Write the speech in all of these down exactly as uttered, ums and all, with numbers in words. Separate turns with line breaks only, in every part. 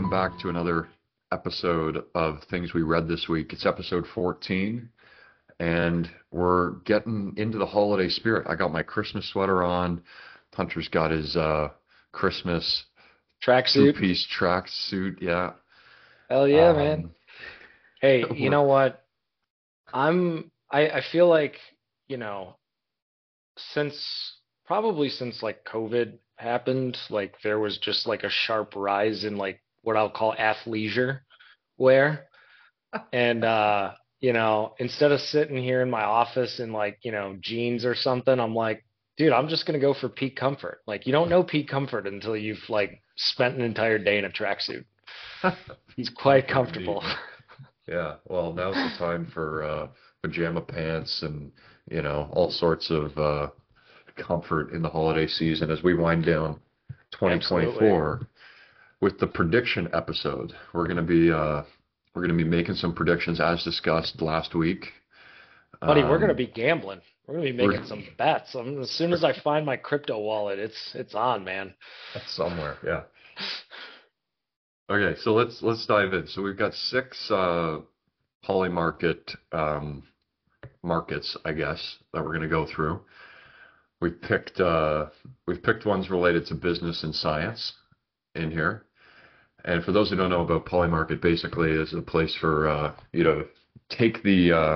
welcome back to another episode of Things We Read This Week. It's episode fourteen, and we're getting into the holiday spirit. I got my Christmas sweater on. Hunter's got his uh, Christmas
Tracksuit.
two-piece track suit. Yeah.
Hell yeah, man.
Um,
Hey, you
we're,
know what? I'm I I feel like, you know, since probably since like COVID happened, like there was just like a sharp rise in like what I'll call athleisure wear. And uh, you know, instead of sitting here in my office in like, you know, jeans or something, I'm like, dude, I'm just gonna go for peak comfort. Like you don't know peak comfort until you've like spent an entire day in a tracksuit. It's
peak
quite
comfort indeed.
comfortable.
Yeah. Well, now's the time for uh, pajama pants and, you know, all sorts of uh, comfort in the holiday season as we wind down
Absolutely.
twenty twenty-four. With the prediction episode. We're gonna be uh, we're gonna be making some predictions as discussed last week.
Buddy, we're gonna
Um,
be gambling. We're gonna be
we're
making some bets. Um, as soon as I find my crypto wallet, it's it's on, man.
somewhere, yeah. Okay, so let's let's dive in. So we've got six uh, polymarket um, markets, I guess, that we're gonna go through. We've picked uh, we've picked ones related to business and science in here. And for those who don't know about Polymarket, basically is a place for uh, you know take the uh,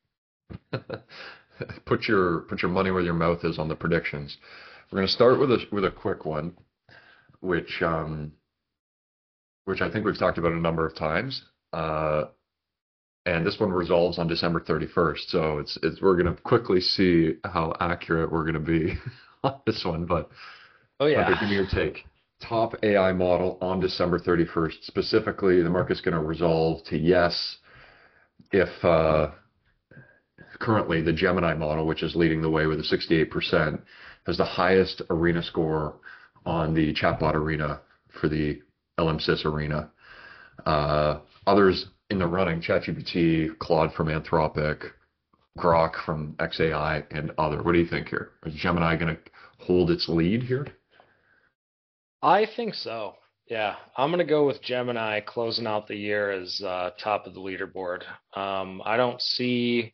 put your put your money where your mouth is on the predictions. We're going to start with a with a quick one, which um, which I think we've talked about a number of times. Uh, and this one resolves on December thirty-first. So it's it's we're going to quickly see how accurate we're going to be on this one. But
Oh
Hunter,
yeah.
give me your take. Top A I model on December thirty-first. Specifically, the market's going to resolve to yes if uh, currently the Gemini model, which is leading the way with a sixty-eight percent, has the highest arena score on the chatbot arena for the L M S I S arena. Uh, others in the running, ChatGPT, Claude from Anthropic, Grok from X A I, and other. What do you think here? Is Gemini going to hold its lead here?
I think so. Yeah, I'm gonna go with Gemini closing out the year as uh, top of the leaderboard. Um, I don't see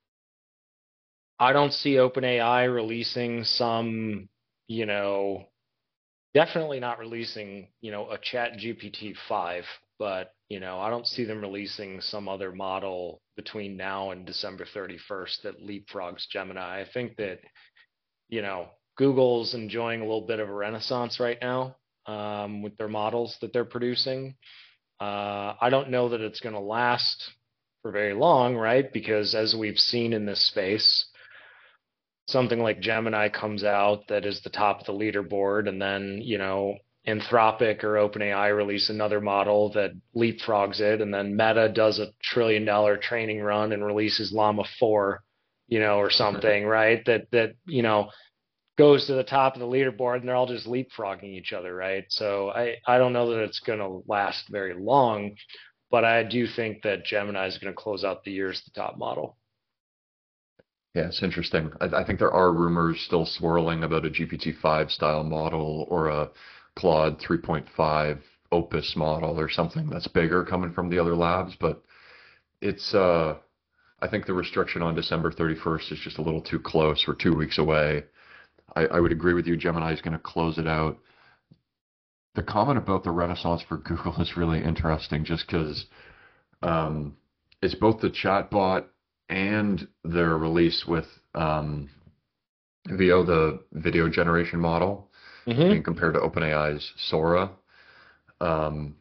I don't see OpenAI releasing some, you know, definitely not releasing, you know, a Chat G P T five, but, you know, I don't see them releasing some other model between now and December thirty-first that leapfrogs Gemini. I think that, you know, Google's enjoying a little bit of a renaissance right now um, with their models that they're producing. Uh, I don't know that it's going to last for very long, right? Because as we've seen in this space, something like Gemini comes out that is the top of the leaderboard, and then, you know, Anthropic or OpenAI release another model that leapfrogs it, and then Meta does a trillion dollar training run and releases Llama four, you know, or something, right? That that, you know, goes to the top of the leaderboard and they're all just leapfrogging each other, right? So I, I don't know that it's going to last very long, but I do think that Gemini is going to close out the year as the top model.
Yeah, it's interesting. I, I think there are rumors still swirling about a G P T five style model or a Claude three point five Opus model or something that's bigger coming from the other labs, but it's uh I think the restriction on December thirty-first is just a little too close. We're two weeks away. I, I would agree with you. Gemini is going to close it out. The comment about the renaissance for Google is really interesting just because um, it's both the chatbot and their release with um, Veo, the video generation model, being
Mm-hmm.
compared to OpenAI's Sora. Um,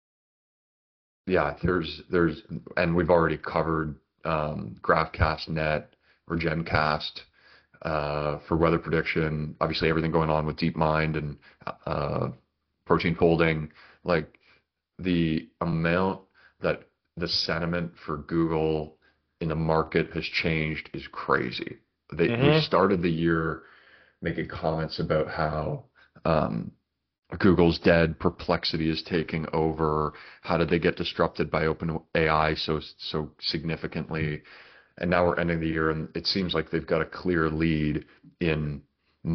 yeah, there's there's and we've already covered um, GraphCast.net or GenCast uh, for weather prediction. Obviously, everything going on with DeepMind and uh, protein folding, like the amount that the sentiment for Google in the market has changed is crazy. They we
Mm-hmm.
started the year making comments about how um, Google's dead, Perplexity is taking over. How did they get disrupted by OpenAI so so significantly? And now we're ending the year, and it seems like they've got a clear lead in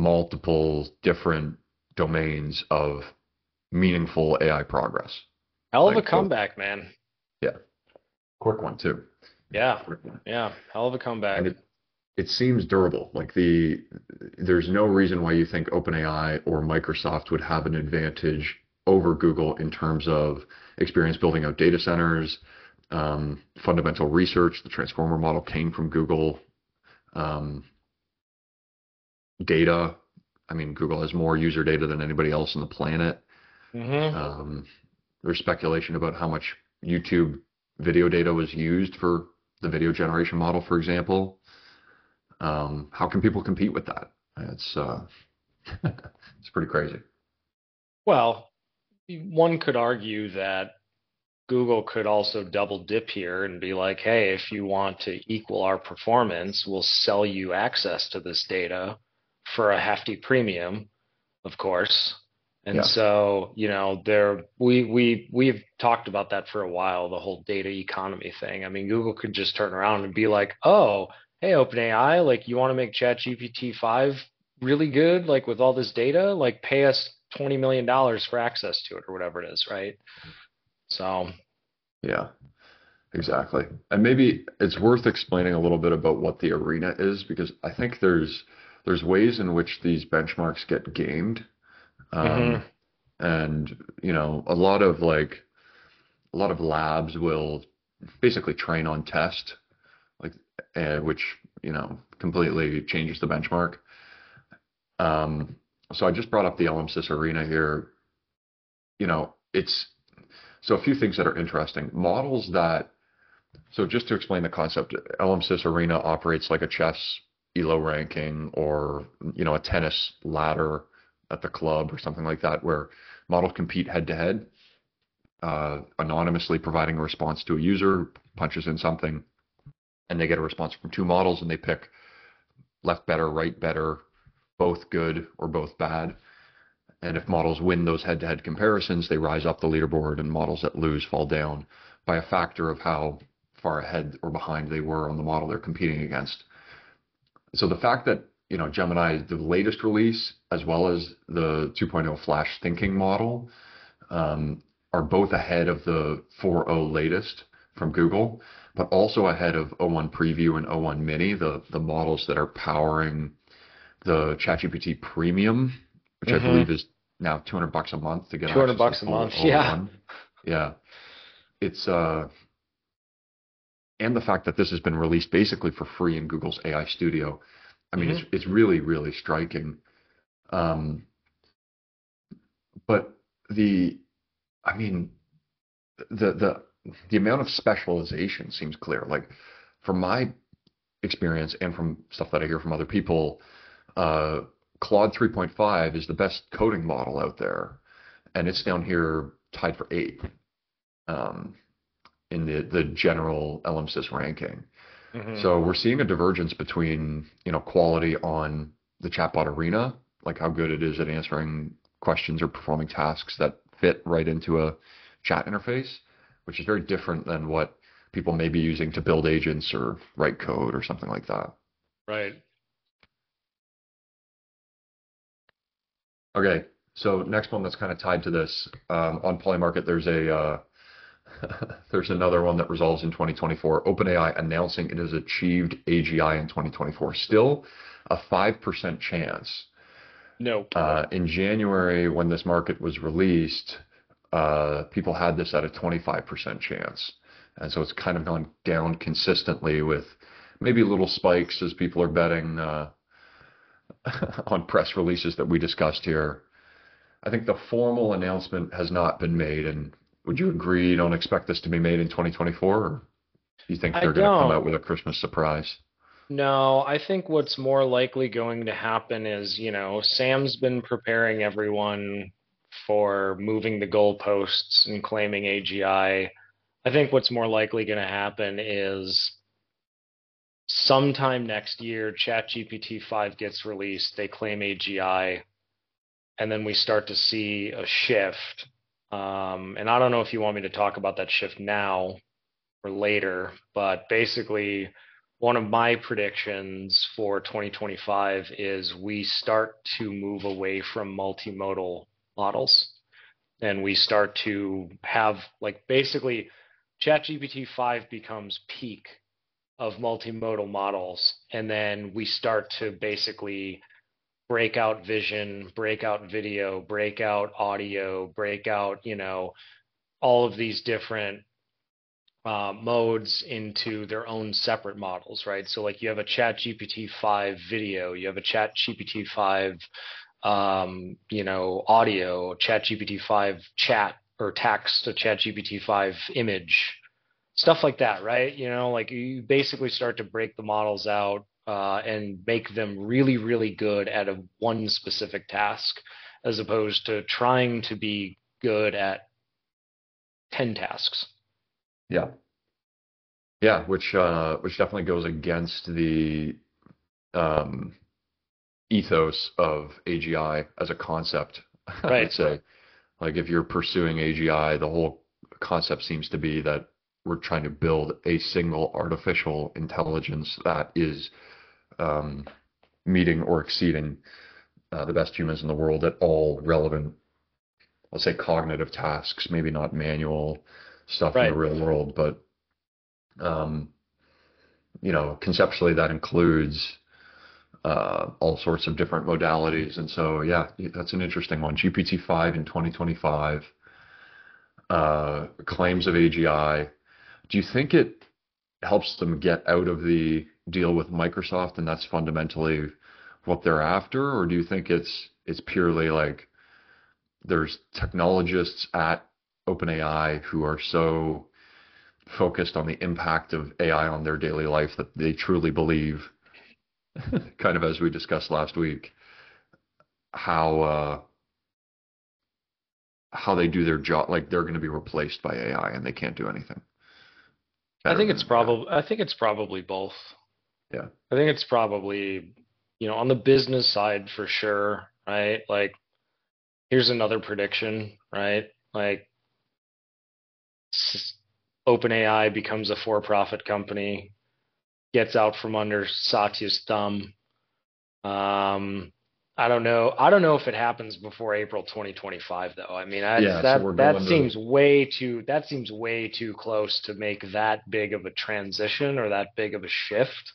multiple different domains of meaningful A I progress.
Hell of a
like both.
comeback, man.
Yeah, quick one too.
Yeah.
Quick one.
Yeah. Hell of a
And
comeback.
it it seems durable. Like the there's no reason why you think OpenAI or Microsoft would have an advantage over Google in terms of experience building out data centers, um, fundamental research. The transformer model came from Google. Um, data. I mean, Google has more user data than anybody else on the planet.
Mm-hmm.
Um, there's speculation about how much YouTube video data was used for the video generation model, for example. Um, how can people compete with that? It's uh, it's pretty crazy.
Well, one could argue that Google could also double dip here and be like, hey, if you want to equal our performance, we'll sell you access to this data for a hefty premium, of course. And
Yeah,
so, you know, there we we we've talked about that for a while, the whole data economy thing. I mean, Google could just turn around and be like, "Oh, hey, OpenAI, like you want to make ChatGPT five really good, like with all this data, like pay us twenty million dollars for access to it or whatever it is, right?" So,
yeah, exactly. And maybe it's worth explaining a little bit about what the arena is because I think there's there's ways in which these benchmarks get gamed.
hmm
Um, and you know, a lot of like a lot of labs will basically train on test, like uh, which you know completely changes the benchmark. Um, so I just brought up the L M S I S arena here. You know, it's so a few things that are interesting. Models that so just to explain the concept, L M S I S arena operates like a chess elo ranking or you know a tennis ladder at the club or something like that, where models compete head to head, uh, anonymously providing a response to a user, punches in something, and they get a response from two models, and they pick left better, right better, both good or both bad. And if models win those head-to-head comparisons, they rise up the leaderboard, and models that lose fall down by a factor of how far ahead or behind they were on the model they're competing against. So the fact that you know Gemini, the latest release, as well as the two point oh Flash thinking model, um, are both ahead of the four point oh latest from Google, but also ahead of o one Preview and o one Mini, the, the models that are powering the ChatGPT Premium, which I
hmm
believe is now two hundred bucks a month to get
two hundred
access to the
bucks a
full
month. Yeah.
o one. Yeah, it's uh, and the fact that this has been released basically for free in Google's A I Studio. I mean, it's
hmm
it's really really striking. Um, but the, I mean, the the the amount of specialization seems clear. Like from my experience and from stuff that I hear from other people, uh, Claude three point five is the best coding model out there, and it's down here tied for eighth um, in the the general L M S I S ranking.
hmm
So we're seeing a divergence between you know quality on the chatbot arena, like how good it is at answering questions or performing tasks that fit right into a chat interface, which is very different than what people may be using to build agents or write code or something like that.
Right.
Okay, so next one that's kind of tied to this um, on Polymarket, there's a uh, there's another one that resolves in twenty twenty-four. OpenAI announcing it has achieved A G I in twenty twenty-four. Still a five percent chance.
Nope.
Uh, in January, when this market was released, uh, people had this at a twenty-five percent chance. And so it's kind of gone down consistently with maybe little spikes as people are betting uh, on press releases that we discussed here. I think the formal announcement has not been made. And would you agree you don't expect this to be made in twenty twenty-four? Or do you think
I
they're going to come out
don't.
with a Christmas surprise?
No, I think what's more likely going to happen is, you know, Sam's been preparing everyone for moving the goalposts and claiming A G I. I I think what's more likely going to happen is sometime next year, ChatGPT five gets released, they claim A G I, and then we start to see a shift. Um, and I don't know if you want me to talk about that shift now or later, but basically, one of my predictions for twenty twenty-five is we start to move away from multimodal models. and we start to have like basically ChatGPT five becomes peak of multimodal models, and then we start to basically break out vision, break out video, break out audio, break out, you know, all of these different uh, modes into their own separate models, right? So like you have a Chat G P T five video, you have a Chat G P T five, um, you know, audio, Chat G P T five chat or text, a Chat G P T five image, stuff like that, right? You know, like you basically start to break the models out uh, and make them really, really good at a one specific task, as opposed to trying to be good at ten tasks.
Yeah. Yeah, which uh which definitely goes against the um ethos of A G I as a concept, I would
Right.
say. Like if you're pursuing A G I, the whole concept seems to be that we're trying to build a single artificial intelligence that is um, meeting or exceeding uh, the best humans in the world at all relevant, let's say, cognitive tasks, maybe not manual stuff in the
Right.
real world, but um, you know, conceptually that includes uh, all sorts of different modalities. And so, yeah, that's an interesting one. G P T five in twenty twenty-five, uh, claims of A G I. Do you think it helps them get out of the deal with Microsoft and that's fundamentally what they're after? Or do you think it's it's purely like there's technologists at OpenAI who are so focused on the impact of A I on their daily life that they truly believe, kind of as we discussed last week, how uh, how they do their job, like they're going to be replaced by A I and they can't do anything
I
better
think it's
than A I.
probably I think it's probably both.
Yeah.
I think it's probably, you know, on the business side for sure, right? Like here's another prediction, right? Like s- OpenAI becomes a for-profit company, gets out from under Satya's thumb. Um, I don't know. I don't know if it happens before April twenty twenty-five, though. I mean, that's
Yeah. So
that
we're
that
going to,
seems way too that seems way too close to make that big of a transition or that big of a shift.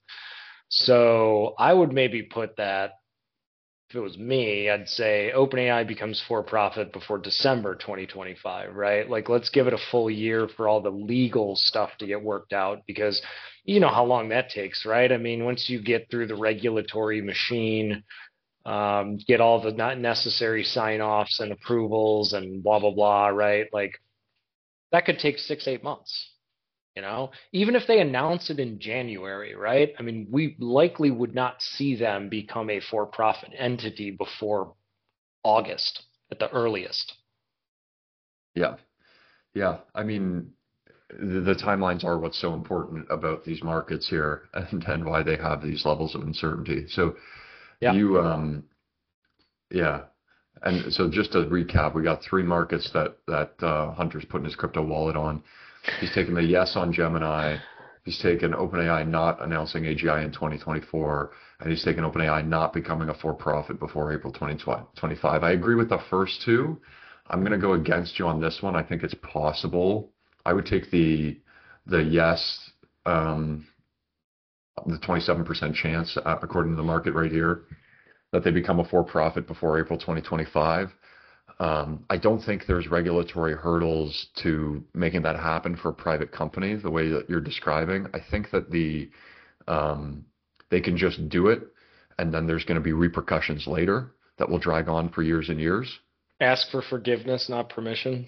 So I would maybe put that, if it was me, I'd say OpenAI becomes for profit before December twenty twenty-five, right? Like, let's give it a full year for all the legal stuff to get worked out because you know how long that takes, right? I mean, once you get through the regulatory machine, um, get all the not necessary sign offs and approvals and blah, blah, blah, right? Like, that could take six, eight months. You know, even if they announce it in January, right? I mean, we likely would not see them become a for profit entity before August at the earliest.
yeah. Yeah. I mean, the, the timelines are what's so important about these markets here and, and why they have these levels of uncertainty. So
Yeah.
you, um, yeah. And so just to recap, we got three markets that that uh, Hunter's putting his crypto wallet on. He's taken the yes on Gemini. He's taken OpenAI not announcing A G I in twenty twenty-four, and he's taken OpenAI not becoming a for-profit before April twenty twenty-five. I agree with the first two. I'm going to go against you on this one. I think it's possible. I would take the the yes, um, the twenty-seven percent chance, uh, according to the market right here, that they become a for-profit before April twenty twenty-five. Um, I don't think there's regulatory hurdles to making that happen for a private company the way that you're describing. I think that the um, they can just do it, and then there's going to be repercussions later that will drag on for years and years.
Ask for forgiveness, not permission.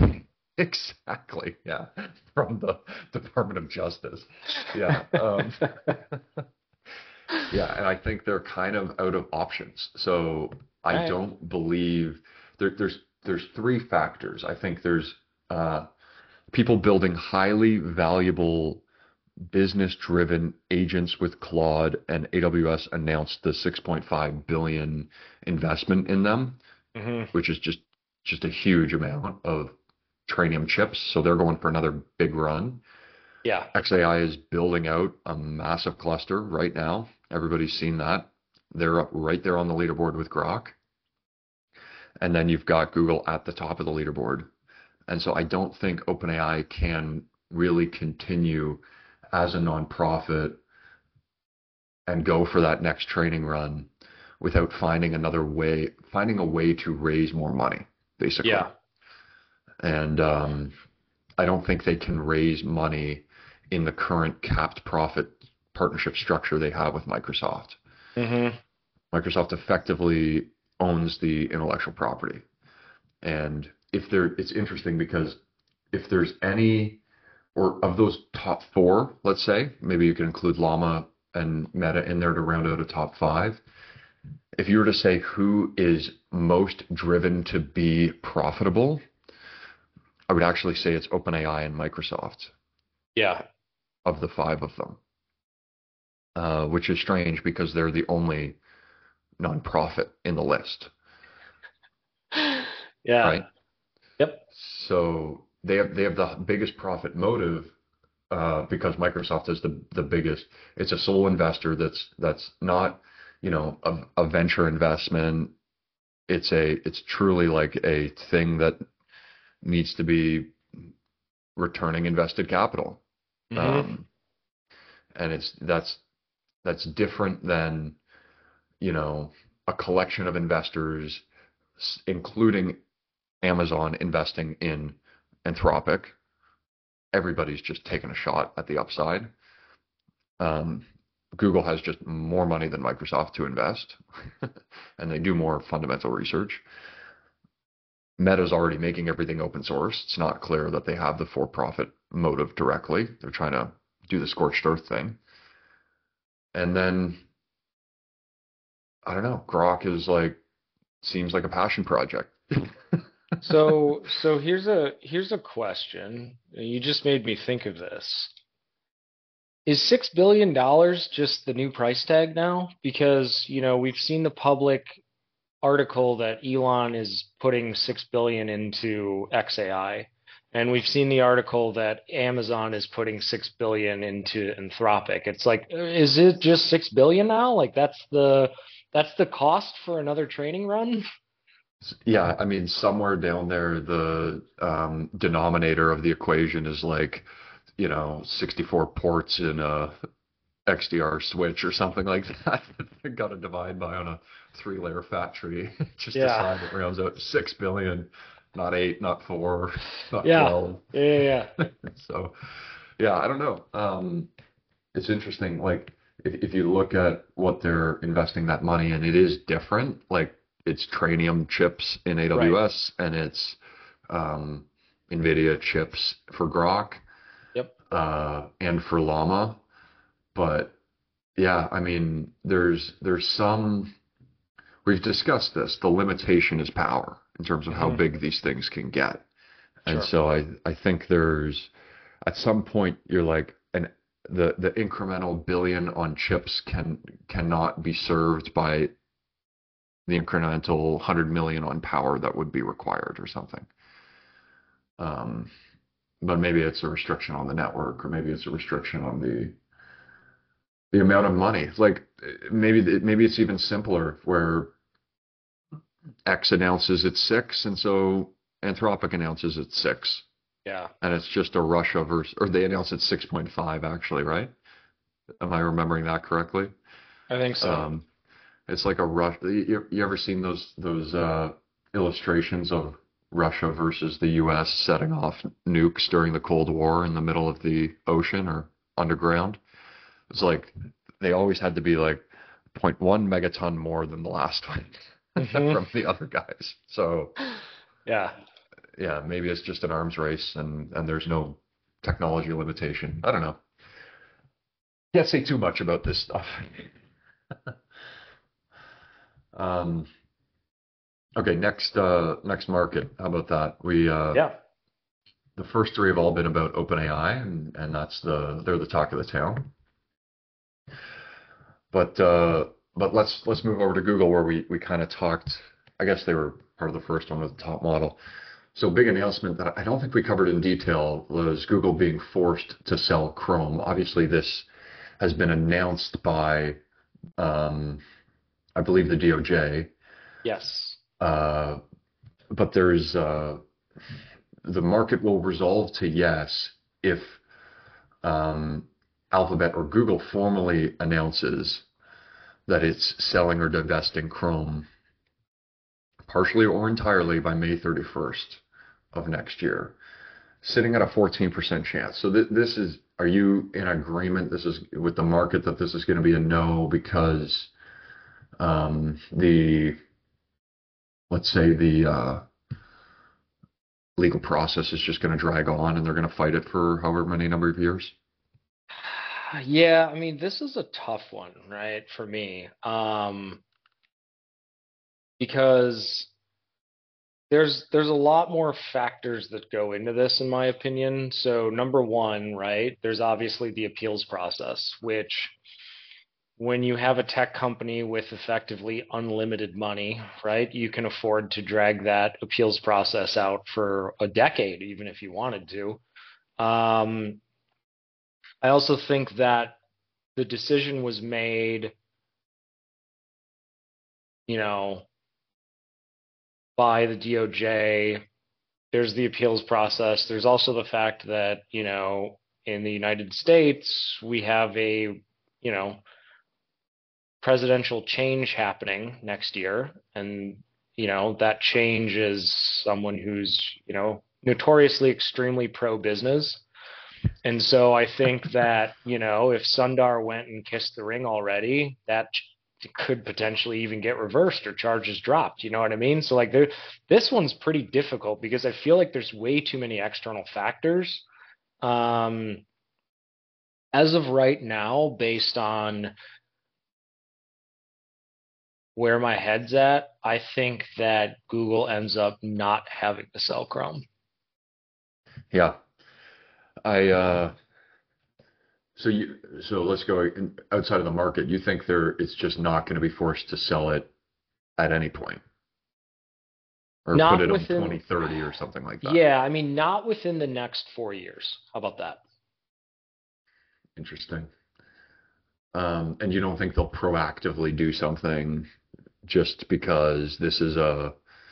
Exactly. Yeah. From the Department of Justice. Yeah. Um, yeah. And I think they're kind of out of options. So
All
I
right.
don't believe there, there's there's three factors. I think there's uh, people building highly valuable business-driven agents with Claude, and A W S announced the six point five billion investment in them,
Mm-hmm.
which is just just a huge amount of Trainium chips. So they're going for another big run.
Yeah.
X A I is building out a massive cluster right now. Everybody's seen that. They're up right there on the leaderboard with Grok. and then you've got Google at the top of the leaderboard. And so I don't think OpenAI can really continue as a nonprofit and go for that next training run without finding another way, finding a way to raise more money, basically.
Yeah.
And um, I don't think they can raise money in the current capped profit partnership structure they have with Microsoft.
Mm-hmm.
Microsoft effectively owns the intellectual property. And if there, it's interesting because if there's any, or of those top four, let's say, maybe you can include Llama and Meta in there to round out a top five. If you were to say who is most driven to be profitable, I would actually say it's OpenAI and Microsoft
Yeah.
of the five of them, uh, which is strange because they're the only nonprofit in the list,
Yeah.
right?
Yep.
So they have they have the biggest profit motive uh, because Microsoft is the the biggest. It's a sole investor that's that's not, you know, a, a venture investment. It's a it's truly like a thing that needs to be returning invested capital.
Mm-hmm.
Um, and it's that's that's different than, you know, a collection of investors, including Amazon investing in Anthropic. Everybody's just taking a shot at the upside. Um, Google has just more money than Microsoft to invest, and they do more fundamental research. Meta's already making everything open source. It's not clear that they have the for-profit motive directly. They're trying to do the scorched earth thing. And then, I don't know, Grok is like, seems like a passion project.
So, so here's a here's a question. You just made me think of this. Is six billion dollars just the new price tag now? Because, you know, we've seen the public article that Elon is putting six billion into X A I, and we've seen the article that Amazon is putting six billion into Anthropic. It's like, is it just six billion now? Like that's the that's the cost for another training run?
Yeah, I mean, somewhere down there, the um, denominator of the equation is like, you know, sixty-four ports in a X D R switch or something like that. Got to divide by on a three-layer fat tree. Just
Yeah.
decide it rounds out to six billion, not eight, not four, not
Yeah.
twelve.
Yeah. Yeah. Yeah.
So, yeah, I don't know. Um, it's interesting. Like, if if you look at what they're investing that money in, it is different. Like, it's Trainium chips in
Right.
A W S and it's um, NVIDIA chips for Grok
Yep.
uh, and for Llama. But yeah, I mean, there's there's some we've discussed this. The limitation is power in terms of how
Hmm.
big these things can get. And
Sure.
so I I think there's at some point you're like an the the incremental billion on chips can cannot be served by the incremental hundred million on power that would be required or something. Um, but maybe it's a restriction on the network, or maybe it's a restriction on the the amount of money. Like maybe maybe it's even simpler where X announces it's six, and so Anthropic announces it's six,
Yeah.
and it's just a Russia versus, or they announce it's six point five actually, right? Am I remembering that correctly?
I think so.
Um, it's like a rush. You, you ever seen those those uh, illustrations of Russia versus the U S setting off nukes during the Cold War in the middle of the ocean or underground? It's like they always had to be like zero point one megaton more than the last one
Hmm.
from the other guys. So
Yeah.
yeah, maybe it's just an arms race and and there's no technology limitation. I don't know. Can't say too much about this stuff. Um, okay, next uh, next market. How about that? We uh,
Yeah.
the first three have all been about OpenAI, and and that's the they're the talk of the town. But uh, but let's let's move over to Google where we we kind of talked. I guess they were part of the first one with the top model. So big announcement that I don't think we covered in detail was Google being forced to sell Chrome. Obviously, this has been announced by um, I believe the D O J.
Yes.
Uh, but there's uh, the market will resolve to yes if um, Alphabet or Google formally announces that it's selling or divesting Chrome partially or entirely by May thirty-first of next year, sitting at a fourteen percent chance. So th- this is, are you in agreement this is with the market that this is going to be a no because um, the, let's say the uh, legal process is just going to drag on and they're going to fight it for however many number of years?
Yeah, I mean, this is a tough one, right, for me. Um, because there's there's a lot more factors that go into this, in my opinion. So number one, right, there's obviously the appeals process, which when you have a tech company with effectively unlimited money, right, you can afford to drag that appeals process out for a decade, even if you wanted to. Um, I also think that the decision was made, you know, by the D O J. There's the appeals process. There's also the fact that, you know, in the United States, we have a, you know, presidential change happening next year. And, you know, that change is someone who's, you know, notoriously extremely pro business. And so I think that, you know, if Sundar went and kissed the ring already, that could potentially even get reversed or charges dropped. You know what I mean? So like there, this one's pretty difficult because I feel like there's way too many external factors. Um, as of right now, based on where my head's at, I think that Google ends up not having to sell Chrome.
Yeah. I uh so you so let's go in- outside of the market. You think there it's just not going to be forced to sell it at any point or put
Not
it on
within,
twenty thirty or something like that.
yeah, I mean, not within the next four years. How about that?
Interesting. Um, and you don't think they'll proactively do something just because this is a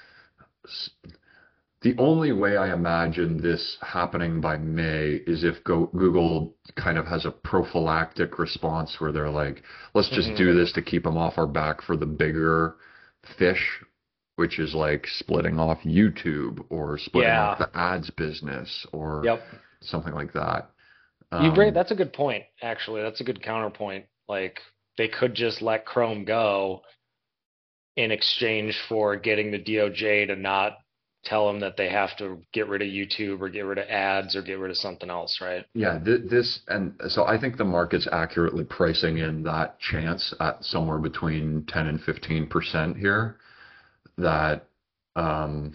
the only way I imagine this happening by May is if Go Google kind of has a prophylactic response where they're like, let's just
Hmm.
do this to keep them off our back for the bigger fish, which is like splitting off YouTube or splitting off
Yeah.
the ads business or
Yep.
something like that.
You bring,
Um,
that's a good point, actually. That's a good counterpoint. Like they could just let Chrome go in exchange for getting the D O J to not tell them that they have to get rid of YouTube or get rid of ads or get rid of something else, right?
yeah, th this and so I think the market's accurately pricing in that chance at somewhere between ten and fifteen percent here that um,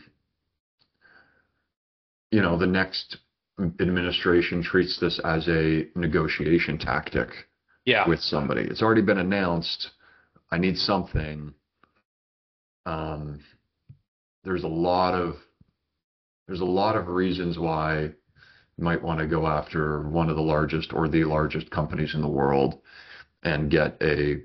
you know, the next administration treats this as a negotiation tactic
Yeah.
with somebody. It's already been announced. I need something. Um, there's a lot of there's a lot of reasons why you might want to go after one of the largest or the largest companies in the world and get a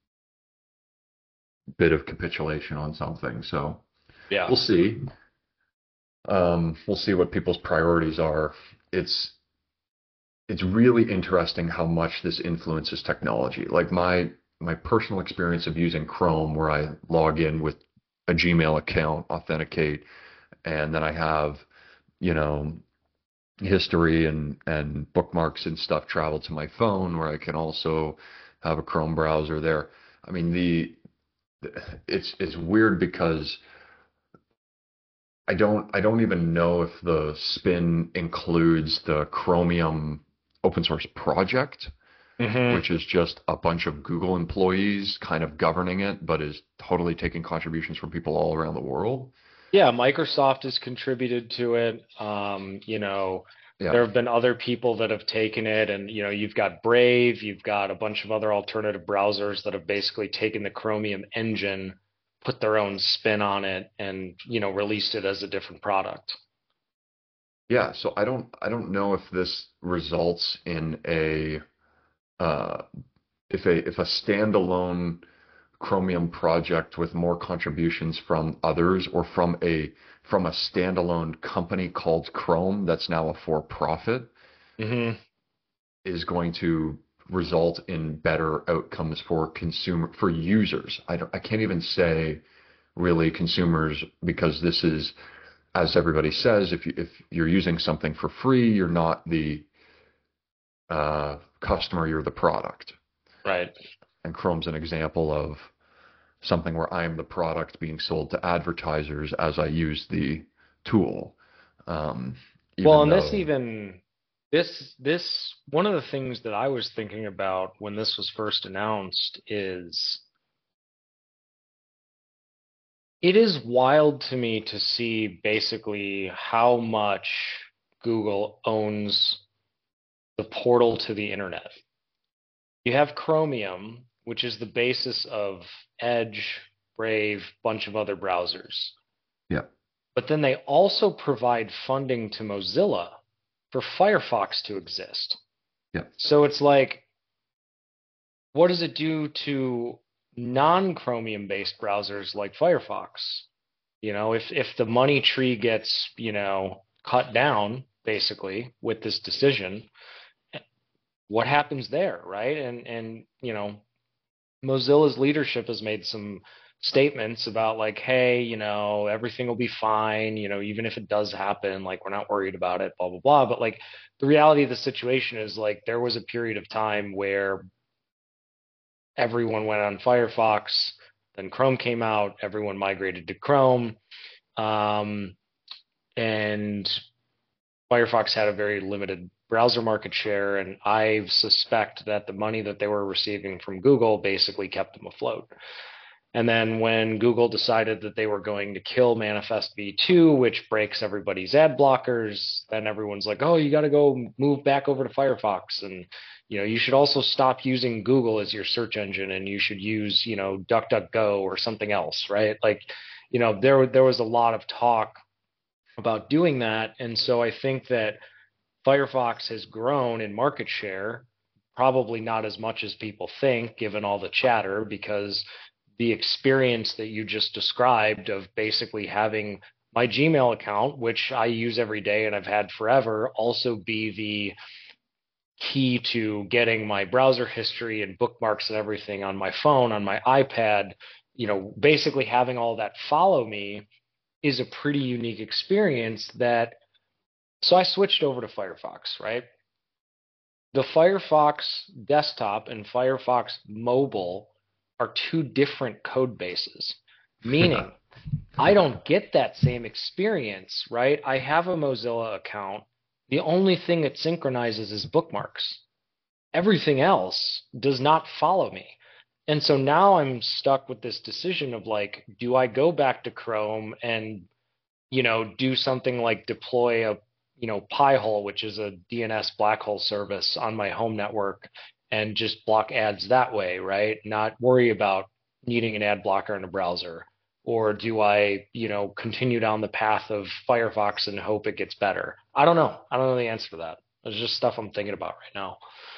bit of capitulation on something. So
Yeah.
we'll see. Um, we'll see what people's priorities are. It's it's really interesting how much this influences technology. Like my my personal experience of using Chrome, where I log in with a Gmail account, authenticate, and then I have, you know, history and and bookmarks and stuff travel to my phone, where I can also have a Chrome browser there. I mean, the it's it's weird because I don't I don't even know if the spin includes the Chromium open source project,
Hmm.
which is just a bunch of Google employees kind of governing it, but is totally taking contributions from people all around the world.
Yeah, Microsoft has contributed to it. Um, you know,
Yeah.
there have been other people that have taken it, and you know, you've got Brave, you've got a bunch of other alternative browsers that have basically taken the Chromium engine, put their own spin on it, and you know, released it as a different product.
Yeah. So I don't I don't know if this results in a uh, if a if a standalone Chromium project with more contributions from others or from a from a standalone company called Chrome that's now a for-profit
Hmm.
is going to result in better outcomes for consumer for users. I don't I can't even say really consumers because this is, as everybody says, if you if you're using something for free, you're not the uh, customer, you're the product.
Right.
And Chrome's an example of something where I am the product being sold to advertisers as I use the tool. Um,
Well,
even
and this
though,
even this this one of the things that I was thinking about when this was first announced is it is wild to me to see basically how much Google owns the portal to the internet. You have Chromium, which is the basis of Edge, Brave, bunch of other browsers.
yeah,
But then they also provide funding to Mozilla for Firefox to exist.
yeah,
So it's like, what does it do to non-Chromium based browsers like Firefox? You know, if if the money tree gets, you know, cut down basically with this decision, what happens there, right? And and you know, Mozilla's leadership has made some statements about like, hey, you know, everything will be fine, you know, even if it does happen, like we're not worried about it, blah blah blah. But like the reality of the situation is like there was a period of time where everyone went on Firefox, then Chrome came out, everyone migrated to Chrome, um, and Firefox had a very limited browser market share, and I suspect that the money that they were receiving from Google basically kept them afloat. And then when Google decided that they were going to kill Manifest v two, which breaks everybody's ad blockers, then everyone's like, "Oh, you got to go move back over to Firefox, and you know, you should also stop using Google as your search engine, and you should use, you know, DuckDuckGo or something else," right? Like, you know, there there was a lot of talk about doing that, and so I think that Firefox has grown in market share, probably not as much as people think, given all the chatter, because the experience that you just described of basically having my Gmail account, which I use every day and I've had forever, also be the key to getting my browser history and bookmarks and everything on my phone, on my iPad, you know, basically having all that follow me is a pretty unique experience that so I switched over to Firefox, right? The Firefox desktop and Firefox mobile are two different code bases,
yeah,
meaning I don't get that same experience, right? I have a Mozilla account. The only thing it synchronizes is bookmarks. Everything else does not follow me. And so now I'm stuck with this decision of like, do I go back to Chrome and you know, do something like deploy a, you know, Pi-hole, which is a D N S black hole service on my home network and just block ads that way, right? Not worry about needing an ad blocker in a browser. Or do I, you know, continue down the path of Firefox and hope it gets better? I don't know. I don't know the answer to that. It's just stuff I'm thinking about right now.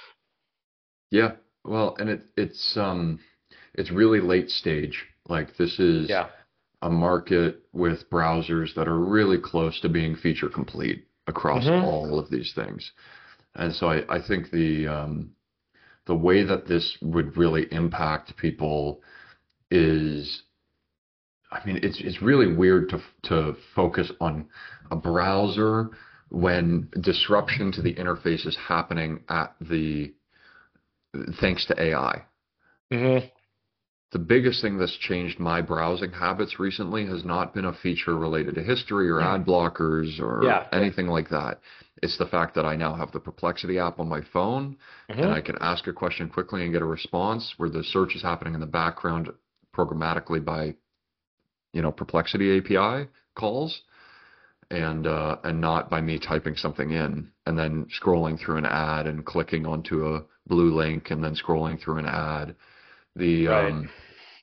yeah. Well, and it it's um it's really late stage. Like this is
Yeah.
a market with browsers that are really close to being feature complete across
Hmm.
all of these things. And so I, I think the um, the way that this would really impact people is, I mean, it's it's really weird to to focus on a browser when disruption to the interface is happening at the thanks to A I.
Hmm.
The biggest thing that's changed my browsing habits recently has not been a feature related to history or ad blockers or
Yeah.
anything like that. It's the fact that I now have the Perplexity app on my phone and I
Hmm.
can ask a question quickly and get a response where the search is happening in the background programmatically by, you know, Perplexity A P I calls and uh, and not by me typing something in and then scrolling through an ad and clicking onto a blue link and then scrolling through an ad. The
Right.
um,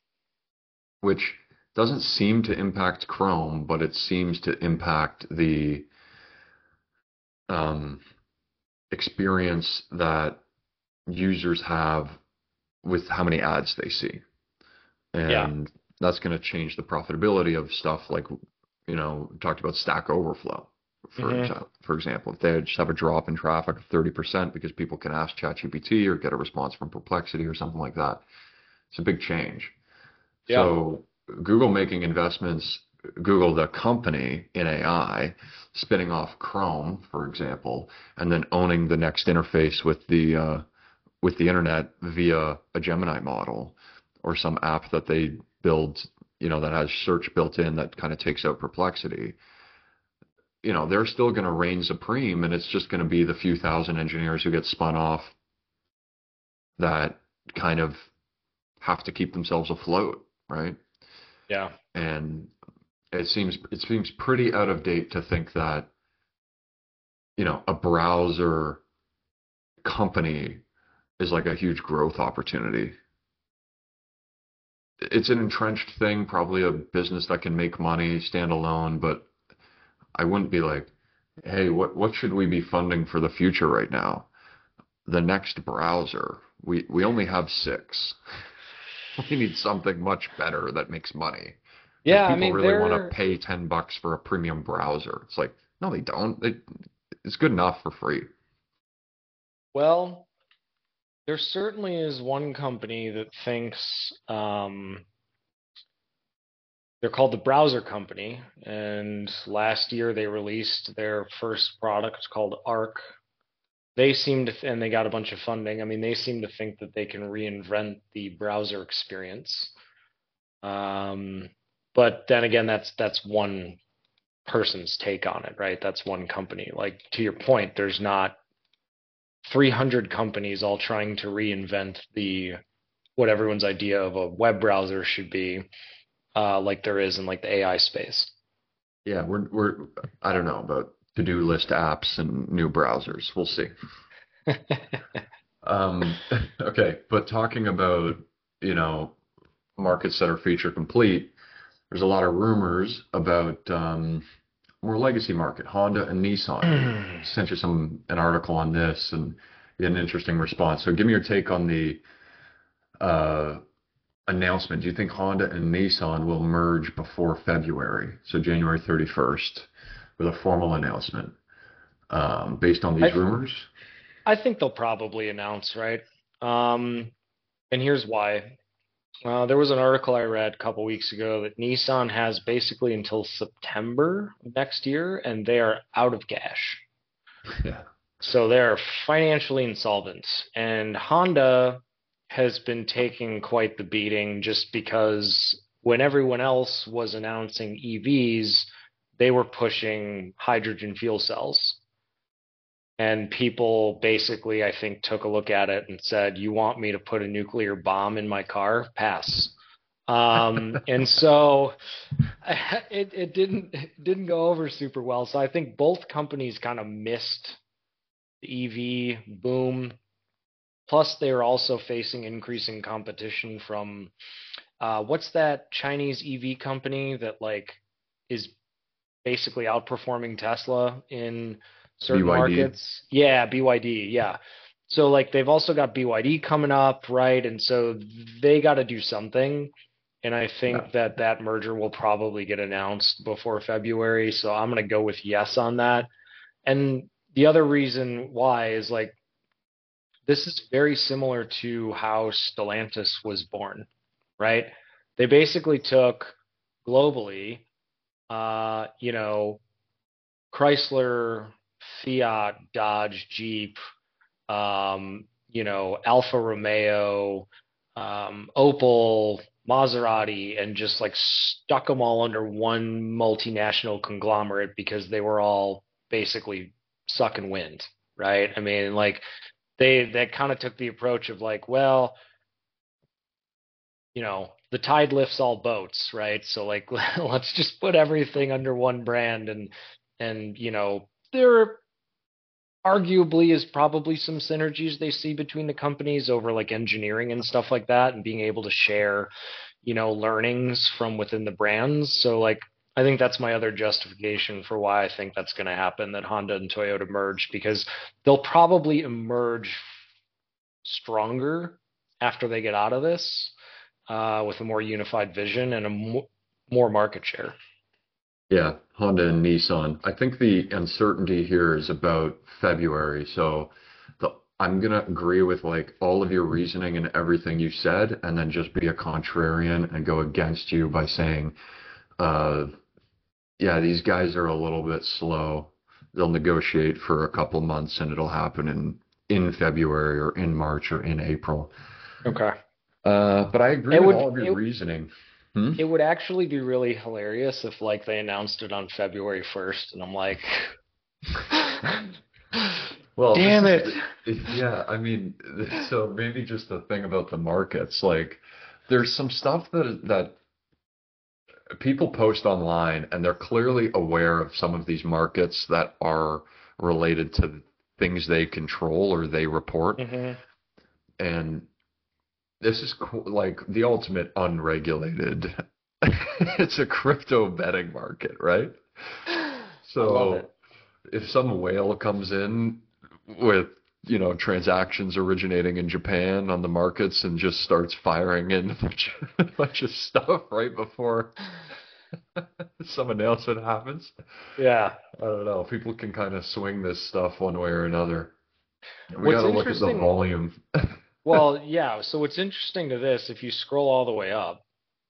which doesn't seem to impact Chrome, but it seems to impact the um, experience that users have with how many ads they see.
Yeah.
and that's going to change the profitability of stuff like, you know, we talked about Stack Overflow, for
Hmm.
example. For example, if they just have a drop in traffic of thirty percent because people can ask ChatGPT or get a response from Perplexity or something like that, it's a big change.
Yeah.
So Google making investments, Google the company in A I, spinning off Chrome, for example, and then owning the next interface with the uh, with the internet via a Gemini model or some app that they build, you know, that has search built in that kind of takes out Perplexity. You know, they're still going to reign supreme, and it's just going to be the few thousand engineers who get spun off that kind of have to keep themselves afloat, right?
Yeah.
And it seems it seems pretty out of date to think that, you know, a browser company is like a huge growth opportunity. It's an entrenched thing, probably a business that can make money stand alone, but I wouldn't be like, hey, what what should we be funding for the future right now? The next browser. We we only have six. We need something much better that makes money. Because
Yeah. I
people
mean,
really want to
they're,
pay ten bucks for a premium browser. It's like, no, they don't. They, it's good enough for free.
well, there certainly is one company that thinks, um, they're called the Browser Company, and last year they released their first product called Arc. They seem to, and they got a bunch of funding. I mean, they seem to think that they can reinvent the browser experience. Um, but then again, that's that's one person's take on it, right? That's one company. Like to your point, there's not three hundred companies all trying to reinvent the what everyone's idea of a web browser should be, uh, like there is in like the A I space.
Yeah, we're we're I don't know about to-do list apps and new browsers. We'll see. Um, okay, but talking about, you know, markets that are feature complete, there's a lot of rumors about um, more legacy market, Honda and Nissan. Sent you some an article on this and you had an interesting response. So give me your take on the uh, announcement. Do you think Honda and Nissan will merge before February, so January thirty-first, with a formal announcement um, based on these
I
rumors?
I think they'll probably announce, right? Um, and here's why. Uh, there was an article I read a couple weeks ago that Nissan has basically until September next year, and they are out of cash.
Yeah.
So they're financially insolvent. And Honda has been taking quite the beating just because when everyone else was announcing E Vs, they were pushing hydrogen fuel cells. And people basically, I think, took a look at it and said, "You want me to put a nuclear bomb in my car? Pass." Um, and so it it didn't it didn't go over super well. So I think both companies kind of missed the E V boom. Plus, they are also facing increasing competition from uh, what's that Chinese E V company that like is basically outperforming Tesla in certain
B Y D.
markets? Yeah, B Y D. Yeah. So like they've also got B Y D coming up, right? And so they got to do something. And I
Yeah.
think that that merger will probably get announced before February. So I'm going to go with yes on that. And the other reason why is like this is very similar to how Stellantis was born, right? They basically took globally, uh, you know, Chrysler, Fiat, Dodge, Jeep, um, you know, Alfa Romeo, um, Opel, Maserati, and just like stuck them all under one multinational conglomerate because they were all basically sucking wind, right? I mean, like they they kind of took the approach of like, well, you know, the tide lifts all boats, right? So like let's just put everything under one brand and and you know, there arguably is probably some synergies they see between the companies over like engineering and stuff like that and being able to share, you know, learnings from within the brands. So like I think that's my other justification for why I think that's going to happen, that Honda and Toyota merge, because they'll probably emerge stronger after they get out of this. uh, with a more unified vision and a mo more market share.
Yeah, Honda and Nissan. I think the uncertainty here is about February. So the I'm gonna agree with like all of your reasoning and everything you said, and then just be a contrarian and go against you by saying, uh, yeah, these guys are a little bit slow. They'll negotiate for a couple months and it'll happen in in February or in March or in April.
Okay.
Uh, but I agree
It
with
would
all of your
it
reasoning. Hmm?
it would actually be really hilarious if like they announced it on February first and I'm like,
Well, this
damn
is
it.
the, yeah, I mean, so maybe just the thing about the markets, like there's some stuff that that people post online and they're clearly aware of some of these markets that are related to things they control or they report.
Hmm.
And this is co- like the ultimate unregulated. It's a crypto betting market, right?
I love
So
it.
if some whale comes in with, you know, transactions originating in Japan on the markets and just starts firing in a bunch, a bunch of stuff right before some announcement happens,
Yeah.
I don't know. People can kind of swing this stuff one way or another. We got
What's
to look at the
interesting,
volume.
well, yeah, so what's interesting to this, if you scroll all the way up,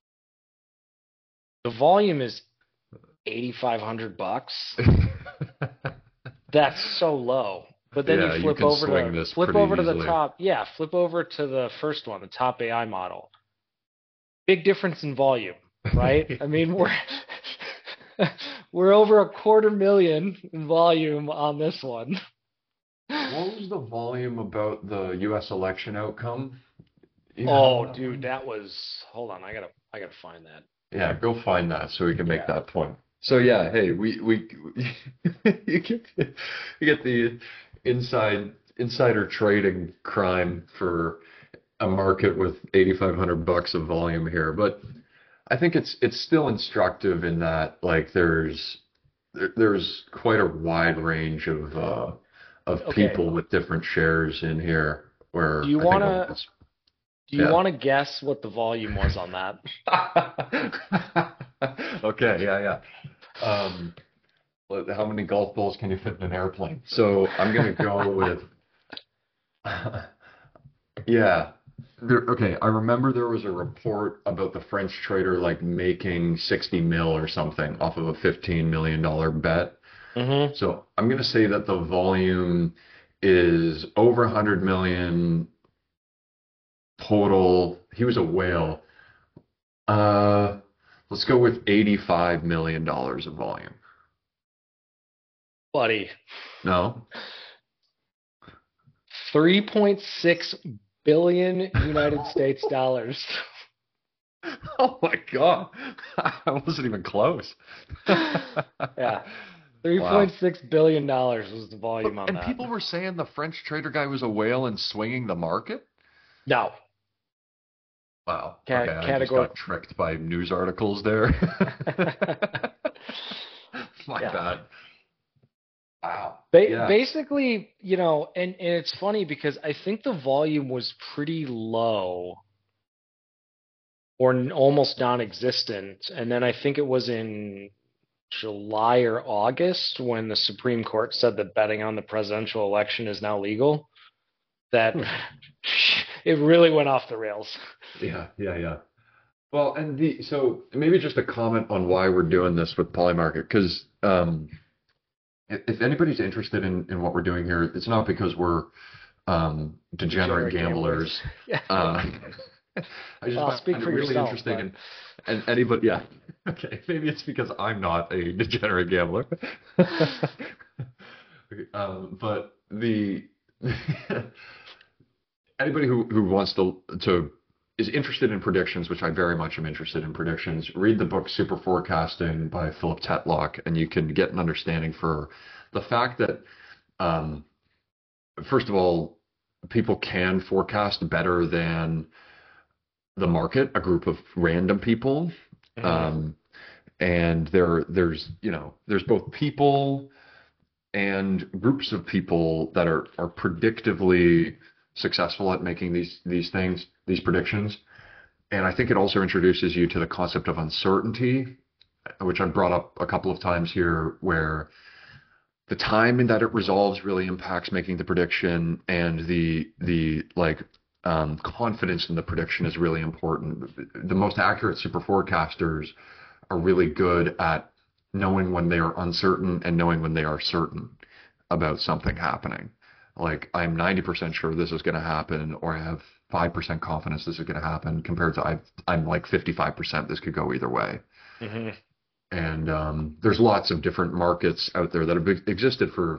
the volume is eighty-five hundred bucks. That's so low. But then you
Yeah, you
flip
can
over
swing
to
this
flip
pretty
over to the
easily.
top. Yeah, flip over to the first one, the top A I model. Big difference in volume, right? I mean, we're we're over a quarter million in volume on this one.
What was the volume about the U S election outcome? You have
Oh,
that
dude,
one?
that was, hold on, I gotta I gotta find that.
Yeah, go find that so we can make
Yeah.
that point. So yeah, hey, we we you get the, you get the inside insider trading crime for a market with eighty-five hundred bucks of volume here, but I think it's it's still instructive in that like there's there, there's quite a wide range of uh of
Okay.
people with different shares in here
Do
where
you
I think
wanna
almost
do you
yeah.
wanna guess what the volume was on that?
Okay, yeah, yeah. Um, let- how many golf balls can you fit in an airplane? So I'm gonna go with, yeah. There, okay, I remember there was a report about the French trader like making sixty mil or something off of a fifteen million dollar bet.
Mm-hmm.
So I'm gonna say that the volume is over one hundred million total. He was a whale. Uh, let's go with eighty-five million dollars of volume.
Buddy,
No?
three point six billion United States dollars.
Oh my God. I wasn't even close.
Yeah.
Wow.
three point six billion dollars was the
But,
volume on
and
that.
people were saying the French trader guy was a whale and swinging the market?
No.
Wow. Okay,
Cat
I just
category.
got tricked by news articles there. My
Yeah.
bad. Wow.
Ba
Yeah.
basically, you know, and, and it's funny because I think the volume was pretty low or n- almost non-existent. And then I think it was in July or August when the Supreme Court said that betting on the presidential election is now legal, that
Hmm.
it really went off the rails.
Yeah, yeah, yeah. Well, and the so maybe just a comment on why we're doing this with Polymarket, because um, if, if anybody's interested in, in what we're doing here, it's not because we're um, degenerate
Degenerate gamblers.
gamblers.
Yeah.
Uh, I just
Well,
find
speak
it
for
really
yourself,
interesting,
but
and and anybody, yeah, okay, maybe it's because I'm not a degenerate gambler. Um, but the anybody who who wants to to is interested in predictions, which I very much am interested in predictions, read the book Super Forecasting by Philip Tetlock, and you can get an understanding for the fact that um, first of all, people can forecast better than the market, a group of random people.
Mhm.
Um, and there, there's, you know, there's both people and groups of people that are are predictively successful at making these these things, these predictions. and I think it also introduces you to the concept of uncertainty, which I've brought up a couple of times here, where the time in that it resolves really impacts making the prediction, and the the like um, confidence in the prediction is really important. The most accurate super forecasters are really good at knowing when they are uncertain and knowing when they are certain about something happening. Like, I'm ninety percent sure this is going to happen, or I have five percent confidence this is going to happen, compared to I've, I'm like fifty-five percent this could go either way.
Hmm.
And um, there's lots of different markets out there that have existed for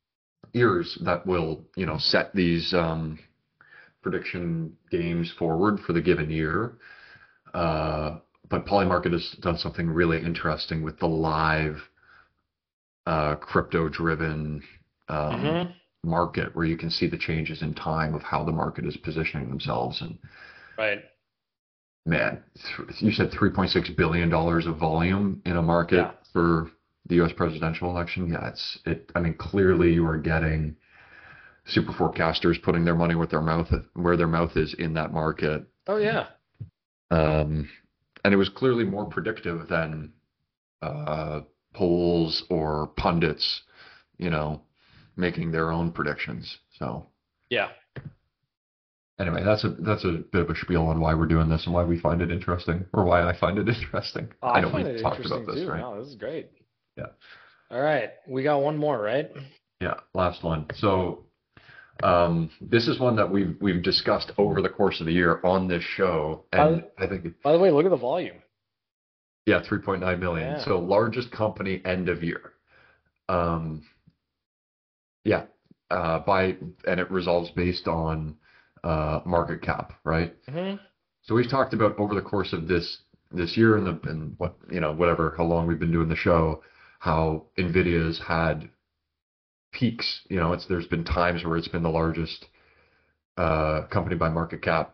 years that will, you know, set these um, prediction games forward for the given year. Uh, but Polymarket has done something really interesting with the live uh, crypto-driven um,
Hmm.
market, where you can see the changes in time of how the market is positioning themselves. And
Right.
man, th- you said three point six billion dollars of volume in a
Yeah.
market for the U S presidential election. Yeah, it's it. I mean, clearly you are getting super forecasters putting their money where their mouth where their mouth is in that market.
Oh yeah.
Um, and it was clearly more predictive than uh, polls or pundits, you know, making their own predictions. So
Yeah.
anyway, that's a that's a bit of a spiel on why we're doing this and why we find it interesting, or why I find it interesting. I
I
know
find
we've
it
talked about
interesting
this,
too.
right?
No, this is great.
Yeah.
All right, we got one more, right?
Yeah, last one. So um, this is one that we've we've discussed over the course of the year on this show,
By,
and I think
by the way, look at the volume.
yeah, three point nine million.
Yeah.
So largest company end of year. Um, yeah, uh, by and it resolves based on uh, market cap, right?
Hmm.
So we've talked about over the course of this this year and the and what you know whatever how long we've been doing the show, how Nvidia's had peaks. You know, it's there's been times where it's been the largest uh, company by market cap,